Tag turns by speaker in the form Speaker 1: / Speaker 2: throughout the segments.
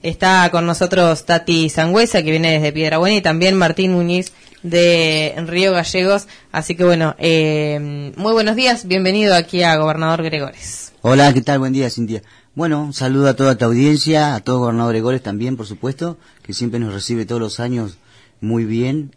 Speaker 1: Está con nosotros Tati Sangüesa, que viene desde Piedrabuena, y también Martín Muñiz de Río Gallegos. Así que bueno, muy buenos días, bienvenido aquí a Gobernador Gregores.
Speaker 2: Hola, ¿qué tal? Buen día, Cintia. Bueno, un saludo a toda tu audiencia, a todo Gobernador Gregores también, por supuesto, que siempre nos recibe todos los años muy bien.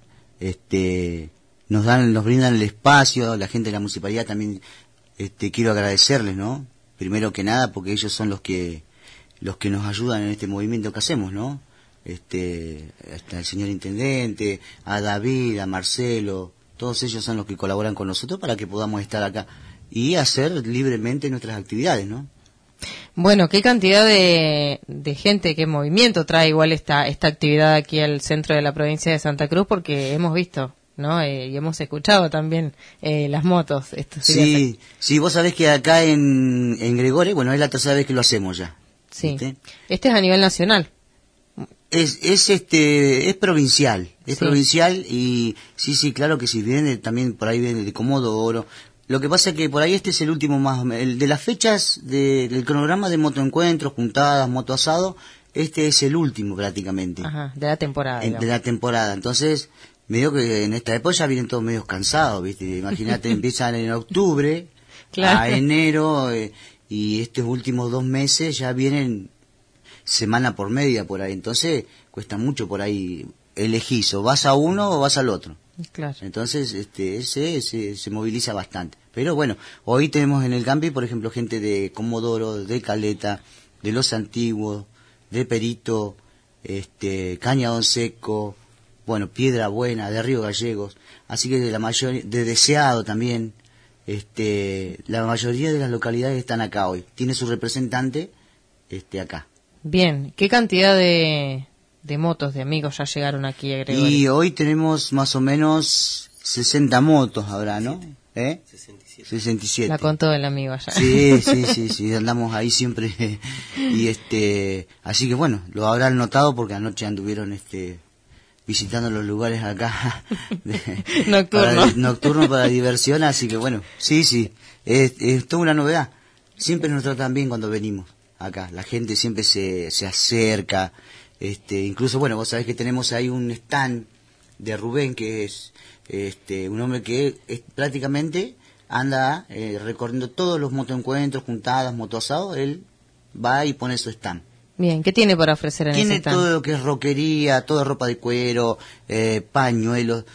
Speaker 2: Nos brindan el espacio, la gente de la municipalidad también, quiero agradecerles, ¿no? Primero que nada, porque ellos son los que nos ayudan en este movimiento que hacemos, ¿no? Hasta el señor intendente, a David, a Marcelo, todos ellos son los que colaboran con nosotros para que podamos estar acá y hacer libremente nuestras actividades, ¿no?
Speaker 1: Bueno, qué cantidad de gente, qué movimiento trae igual esta actividad aquí al centro de la provincia de Santa Cruz, porque hemos visto, ¿no? Y hemos escuchado también las motos.
Speaker 2: Sí, vos sabés que acá en Gregores, bueno, es la tercera vez que lo hacemos ya.
Speaker 1: Sí.
Speaker 2: ¿Viste?
Speaker 1: Este es a nivel nacional.
Speaker 2: Es provincial, provincial y sí, claro que sí, viene también por ahí viene de Comodoro. Lo que pasa es que por ahí este es el último más, el de las fechas del cronograma de motoencuentros, juntadas, motoasado, este es el último prácticamente.
Speaker 1: Ajá, de la temporada.
Speaker 2: De la temporada, entonces, medio que en esta época ya vienen todos medios cansados, ¿viste? Imagínate, empiezan en octubre,
Speaker 1: claro,
Speaker 2: a enero, y estos últimos 2 meses ya vienen semana por media por ahí, entonces cuesta mucho por ahí elegir, o vas a uno o vas al otro.
Speaker 1: Claro.
Speaker 2: Entonces, se moviliza bastante. Pero bueno, hoy tenemos en el camping, por ejemplo, gente de Comodoro, de Caleta, de Los Antiguos, de Perito, Cañadón Seco, bueno, Piedrabuena, de Río Gallegos, así que de Deseado también, la mayoría de las localidades están acá hoy. Tiene su representante, acá.
Speaker 1: Bien, ¿qué cantidad de motos, de amigos ya llegaron aquí a Gregores?
Speaker 2: Y hoy tenemos más o menos 60 motos habrá, ¿no? 67.
Speaker 1: La contó el amigo allá.
Speaker 2: Sí, andamos ahí siempre. Y así que bueno, lo habrán notado porque anoche anduvieron visitando los lugares acá nocturno para diversión, así que bueno, sí, es toda una novedad. Siempre nos tratan bien cuando venimos acá, la gente siempre se acerca, incluso bueno, vos sabés que tenemos ahí un stand de Rubén, que es un hombre que prácticamente anda recorriendo todos los motoencuentros, juntadas, motoasados, él va y pone su stand.
Speaker 1: Bien, ¿qué tiene para ofrecer en ese stand?
Speaker 2: Tiene todo lo que es roquería, toda ropa de cuero, pañuelos,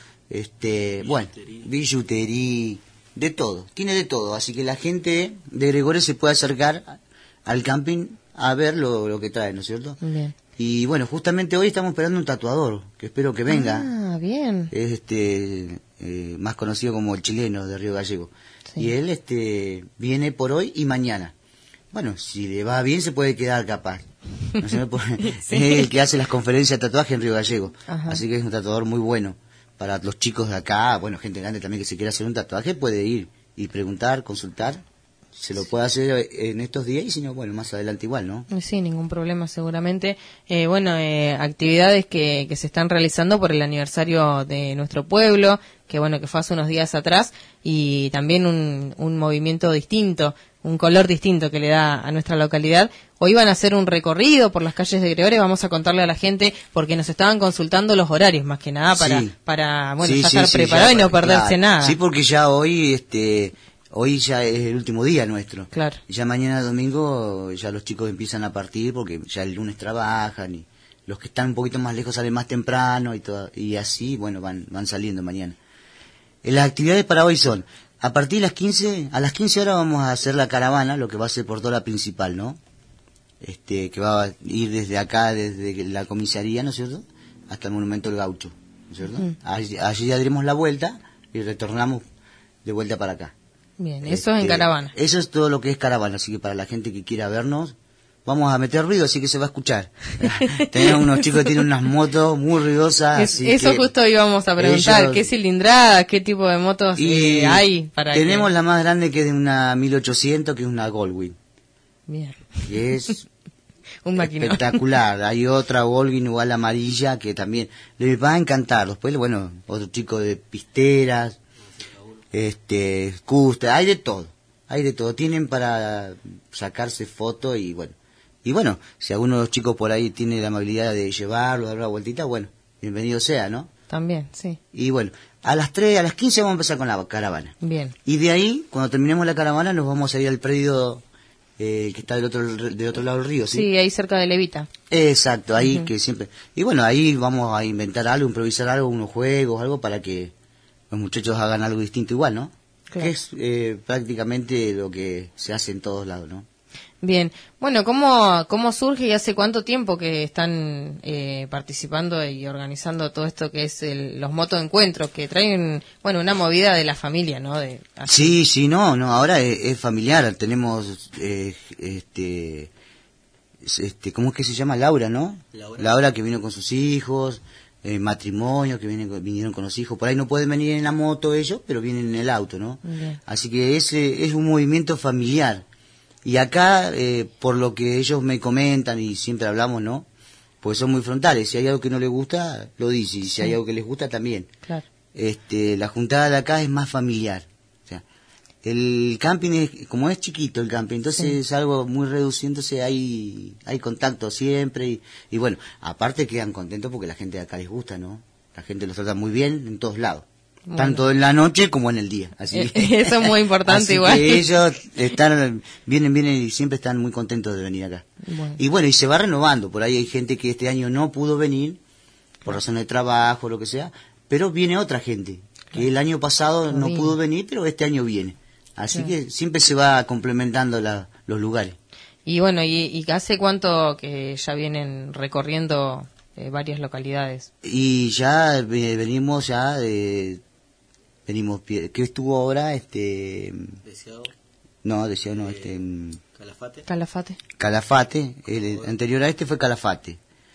Speaker 2: billutería, de todo, tiene de todo, así que la gente de Gregores se puede acercar al camping a ver lo que trae, ¿no es cierto?
Speaker 1: Bien.
Speaker 2: Y bueno, justamente hoy estamos esperando un tatuador, que espero que venga.
Speaker 1: Ah, bien.
Speaker 2: Es más conocido como el chileno de Río Gallego. Sí. Y él viene por hoy y mañana. Bueno, si le va bien se puede quedar capaz. No se me puede... Sí. Es el que hace las conferencias de tatuaje en Río Gallego. Ajá. Así que es un tatuador muy bueno. Para los chicos de acá, bueno, gente grande también que se quiera hacer un tatuaje, puede ir y preguntar, consultar. Se lo puede hacer en estos días y si no, bueno, más adelante igual, ¿no?
Speaker 1: Sí, ningún problema seguramente. Actividades que se están realizando por el aniversario de nuestro pueblo, que bueno, que fue hace unos días atrás, y también un movimiento distinto, un color distinto que le da a nuestra localidad. Hoy van a hacer un recorrido por las calles de Gregores, vamos a contarle a la gente, porque nos estaban consultando los horarios, más que nada, para estar preparado y no perderse nada.
Speaker 2: Sí, porque ya hoy ya es el último día nuestro.
Speaker 1: Claro.
Speaker 2: Ya mañana domingo ya los chicos empiezan a partir porque ya el lunes trabajan y los que están un poquito más lejos salen más temprano y así, bueno, van saliendo mañana. Las actividades para hoy son, a partir de a las 15 horas vamos a hacer la caravana, lo que va a ser por toda la principal, ¿no? Que va a ir desde acá, desde la comisaría, ¿no es cierto?, hasta el Monumento del Gaucho, ¿no es cierto? Allí ya daremos la vuelta y retornamos de vuelta para acá.
Speaker 1: Bien, eso es en caravana.
Speaker 2: Eso es todo lo que es caravana, así que para la gente que quiera vernos, vamos a meter ruido, así que se va a escuchar. Tenemos unos chicos que tienen unas motos muy ruidosas.
Speaker 1: Eso justo íbamos a preguntar, ¿qué cilindrada, qué tipo de motos hay para
Speaker 2: tenemos la más grande, que es de una 1800, que es una Goldwing.
Speaker 1: Bien.
Speaker 2: Que es
Speaker 1: un maquinón
Speaker 2: espectacular. Hay otra Goldwing igual amarilla que también les va a encantar. Después, bueno, otro chico de pisteras, Custer, hay de todo, tienen para sacarse fotos y bueno, Y bueno, si alguno de los chicos por ahí tiene la amabilidad de llevarlo, dar una vueltita, bueno, bienvenido sea, ¿no?
Speaker 1: También, sí.
Speaker 2: Y bueno, a las 15 vamos a empezar con la caravana.
Speaker 1: Bien.
Speaker 2: Y de ahí, cuando terminemos la caravana, nos vamos a ir al predio que está del otro lado del río, ¿sí?
Speaker 1: Sí, ahí cerca de Levita.
Speaker 2: Exacto, ahí que siempre... Y bueno, ahí vamos a inventar algo, improvisar algo, unos juegos, algo para que los muchachos hagan algo distinto igual, ¿no?
Speaker 1: Claro.
Speaker 2: Que es prácticamente lo que se hace en todos lados, ¿no?
Speaker 1: Bien, bueno, ¿cómo surge y hace cuánto tiempo que están participando y organizando todo esto que es los motoencuentros, que traen, bueno, una movida de la familia, ¿no?
Speaker 2: Sí, no, ahora es familiar, tenemos, ¿cómo es que se llama? Laura, ¿no? Laura que vino con sus hijos, matrimonio que vinieron con los hijos, por ahí no pueden venir en la moto ellos, pero vienen en el auto, ¿no?
Speaker 1: Bien.
Speaker 2: Así que ese es un movimiento familiar. Y acá, por lo que ellos me comentan y siempre hablamos, ¿no? Pues son muy frontales. Si hay algo que no les gusta, lo dice. Y si hay algo que les gusta, también.
Speaker 1: Claro.
Speaker 2: La juntada de acá es más familiar. O sea, el camping como es chiquito el camping, entonces es algo muy reducido, entonces hay contacto siempre. Y bueno, aparte quedan contentos porque la gente de acá les gusta, ¿no? La gente los trata muy bien en todos lados. Bueno. Tanto en la noche como en el día. Así
Speaker 1: eso es muy importante
Speaker 2: así
Speaker 1: igual.
Speaker 2: Que ellos vienen y siempre están muy contentos de venir acá.
Speaker 1: Bueno.
Speaker 2: Y bueno, y se va renovando. Por ahí hay gente que este año no pudo venir, por razones de trabajo, lo que sea, pero viene otra gente, que el año pasado no pudo venir, pero este año viene. Así que siempre se va complementando los lugares.
Speaker 1: Y bueno, ¿y hace cuánto que ya vienen recorriendo varias localidades?
Speaker 2: Y ya venimos ¿qué estuvo ahora?
Speaker 3: Deseado.
Speaker 2: No, Deseado no,
Speaker 1: Calafate.
Speaker 2: El anterior a este fue Calafate.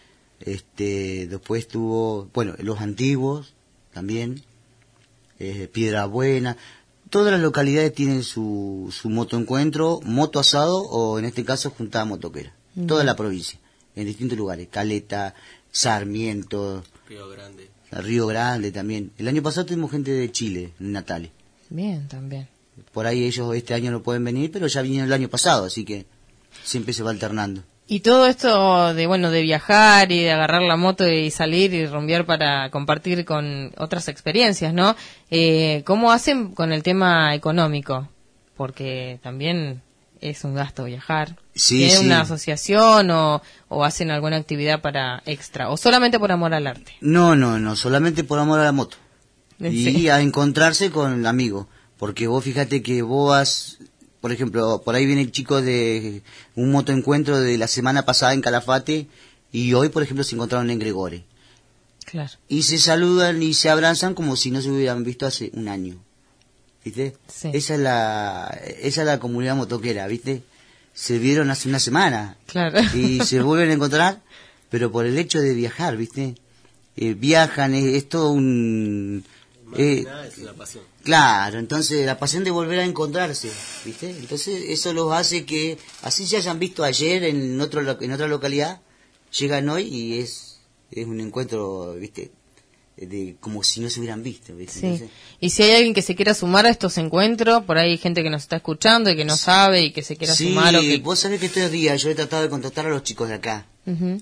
Speaker 2: Después estuvo, bueno, Los Antiguos también, Piedra Buena. Todas las localidades tienen su motoencuentro, moto asado o en este caso juntada motoquera. Toda la provincia, en distintos lugares. Caleta, Sarmiento, Río Grande también. El año pasado tuvimos gente de Chile, en Natales.
Speaker 1: Bien, también.
Speaker 2: Por ahí ellos este año no pueden venir, pero ya vinieron el año pasado, así que siempre se va alternando.
Speaker 1: Y todo esto de viajar y de agarrar la moto y salir y rumbear para compartir con otras experiencias, ¿no? ¿Cómo hacen con el tema económico? Porque también es un gasto viajar.
Speaker 2: Sí,
Speaker 1: ¿Tienen
Speaker 2: sí.
Speaker 1: una asociación o hacen alguna actividad para extra? ¿O solamente por amor al arte?
Speaker 2: No, solamente por amor a la moto.
Speaker 1: Sí.
Speaker 2: Y a encontrarse con amigos. Porque vos fíjate que vos vas, por ejemplo, por ahí viene el chico de un motoencuentro de la semana pasada en Calafate y hoy, por ejemplo, se encontraron en Gregore.
Speaker 1: Claro.
Speaker 2: Y se saludan y se abrazan como si no se hubieran visto hace un año. ¿Viste?
Speaker 1: Sí.
Speaker 2: Esa es la comunidad motoquera, ¿viste? Se vieron hace una semana.
Speaker 1: Claro.
Speaker 2: Y se vuelven a encontrar, pero por el hecho de viajar, ¿viste? Viajan, es todo un...
Speaker 3: es la pasión.
Speaker 2: Claro, entonces la pasión de volver a encontrarse, ¿viste? Entonces eso los hace que, así se hayan visto ayer en otra localidad, llegan hoy y es un encuentro, ¿viste? Como si no se hubieran visto, ¿viste?
Speaker 1: Sí.
Speaker 2: Entonces,
Speaker 1: Y si hay alguien que se quiera sumar a estos encuentros, por ahí hay gente que nos está escuchando y que no sabe y que se quiera sumar o que...
Speaker 2: Vos sabés que estos días yo he tratado de contactar a los chicos de acá.
Speaker 1: Ujú.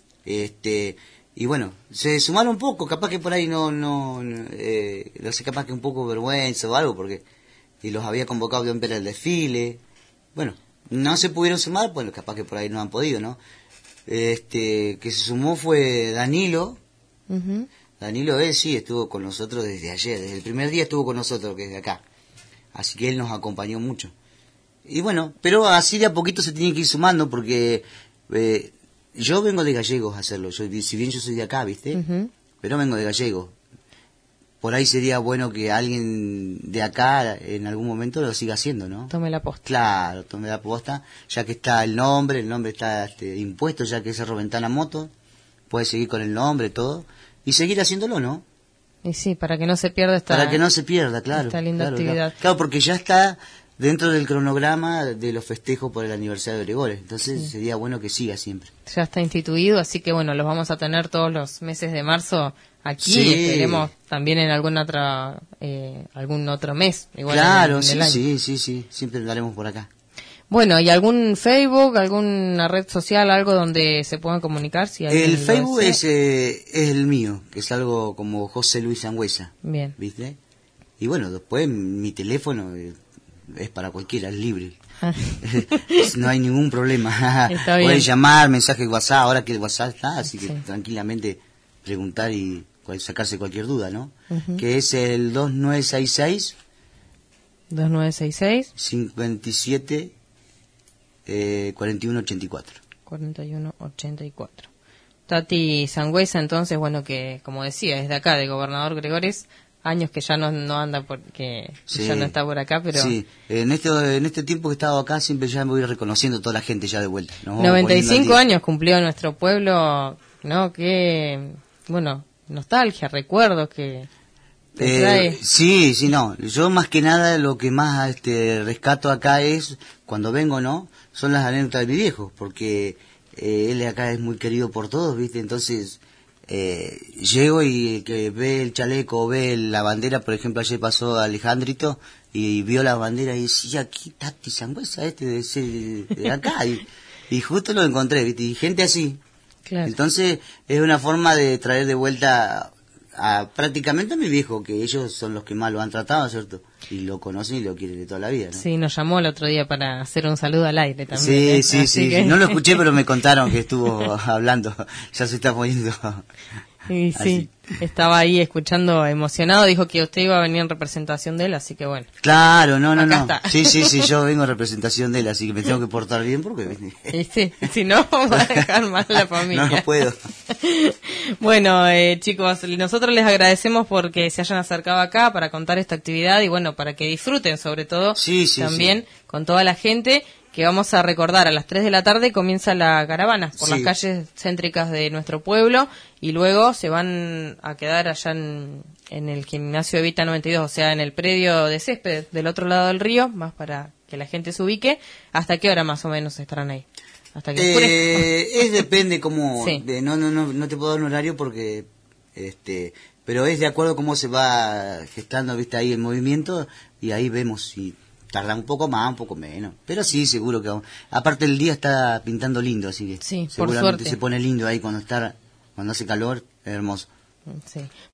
Speaker 2: Y bueno, se sumaron un poco, capaz que por ahí no sé, capaz que un poco vergüenza o algo, porque y los había convocado de ver el desfile. Bueno, no se pudieron sumar, bueno, capaz que por ahí no han podido, ¿no? Que se sumó fue Danilo.
Speaker 1: Ujú.
Speaker 2: Danilo, él sí estuvo con nosotros desde ayer, desde el primer día estuvo con nosotros, que es de acá. Así que él nos acompañó mucho. Y bueno, pero así de a poquito se tiene que ir sumando, porque... yo vengo de Gallegos a hacerlo, si bien yo soy de acá, ¿viste?
Speaker 1: Ujú.
Speaker 2: Pero vengo de Gallegos. Por ahí sería bueno que alguien de acá en algún momento lo siga haciendo, ¿no?
Speaker 1: Tome la posta.
Speaker 2: Claro, tome la posta, ya que está el nombre está impuesto, ya que es Cerro Ventana Moto, puede seguir con el nombre, todo, y seguir haciéndolo, ¿no?
Speaker 1: Y sí, para que no se pierda
Speaker 2: Para que no se pierda, claro.
Speaker 1: esta linda actividad.
Speaker 2: Claro, porque ya está dentro del cronograma de los festejos por el aniversario de Gregores, entonces sería bueno que siga siempre.
Speaker 1: Ya está instituido, así que bueno, los vamos a tener todos los meses de marzo aquí
Speaker 2: Sí.
Speaker 1: y esperemos también en algún otro mes, igual
Speaker 2: Claro,
Speaker 1: en el año.
Speaker 2: sí, siempre andaremos por acá.
Speaker 1: Bueno, ¿y algún Facebook, alguna red social, algo donde se puedan comunicar? Si alguien
Speaker 2: El
Speaker 1: lo
Speaker 2: Facebook
Speaker 1: desea?
Speaker 2: es el mío, que es algo como José Luis Sangüesa,
Speaker 1: Bien.
Speaker 2: ¿viste? Y bueno, después mi teléfono es para cualquiera, es libre. No hay ningún problema.
Speaker 1: Está bien.
Speaker 2: Pueden llamar, mensaje WhatsApp, ahora que el WhatsApp está, así que
Speaker 1: Sí.
Speaker 2: tranquilamente preguntar y sacarse cualquier duda, ¿no?
Speaker 1: Ujú.
Speaker 2: Que es el 2966
Speaker 1: 2966
Speaker 2: 57 4184.
Speaker 1: 4184. Tati Sangüesa, entonces, bueno, que como decía, es de acá, de Gobernador Gregores, años que ya no anda porque
Speaker 2: Sí.
Speaker 1: ya no está por acá, pero
Speaker 2: Sí, en este tiempo que he estado acá siempre ya me voy reconociendo a toda la gente ya de vuelta. Nos vamos
Speaker 1: 95
Speaker 2: poniendo al día.
Speaker 1: años cumplió nuestro pueblo, ¿no? Que, bueno, nostalgia, recuerdos que te trae.
Speaker 2: Sí, no. Yo más que nada lo que más rescato acá es, cuando vengo, ¿no? Son las anécdotas de mi viejo, porque él acá es muy querido por todos, ¿viste? Entonces, llego y que ve el chaleco, ve la bandera, por ejemplo, ayer pasó Alejandrito y vio la bandera y decía, aquí Tati Sangüesa, de acá. Y justo lo encontré, ¿viste? Y gente así.
Speaker 1: Claro.
Speaker 2: Entonces, es una forma de traer de vuelta a prácticamente a mi viejo, que ellos son los que más lo han tratado, ¿cierto? Y lo conocen y lo quieren de toda la vida, ¿no?
Speaker 1: Sí, nos llamó el otro día para hacer un saludo al aire también.
Speaker 2: Sí,
Speaker 1: ¿eh?
Speaker 2: sí,
Speaker 1: Así
Speaker 2: sí.
Speaker 1: que-
Speaker 2: No lo escuché, pero me contaron que estuvo hablando. Ya se está poniendo.
Speaker 1: Y sí,
Speaker 2: Así.
Speaker 1: estaba ahí escuchando emocionado, dijo que usted iba a venir en representación de él, así que bueno.
Speaker 2: Claro, no.
Speaker 1: Acá está.
Speaker 2: Sí, yo vengo en representación de él, así que me tengo que portar bien porque
Speaker 1: Y sí, si no, va a dejar mal la familia.
Speaker 2: no puedo.
Speaker 1: Bueno, chicos, nosotros les agradecemos porque se hayan acercado acá para contar esta actividad y bueno, para que disfruten sobre todo
Speaker 2: Sí,
Speaker 1: también con toda la gente que vamos a recordar a las 3 de la tarde comienza la caravana por las
Speaker 2: Sí.
Speaker 1: calles céntricas de nuestro pueblo y luego se van a quedar allá en el gimnasio Evita 92, o sea, en el predio de césped del otro lado del río, más para que la gente se ubique. ¿Hasta qué hora más o menos estarán ahí? Hasta que oscurezca.
Speaker 2: Depende cómo,
Speaker 1: Sí.
Speaker 2: no te puedo dar un horario porque, pero es de acuerdo a cómo se va gestando, viste, ahí el movimiento y ahí vemos si tarda un poco más, un poco menos. Pero sí, seguro que vamos. Aparte el día está pintando lindo, así que
Speaker 1: Sí, por
Speaker 2: seguramente
Speaker 1: suerte.
Speaker 2: se pone lindo ahí cuando hace calor, es hermoso.
Speaker 1: Sí.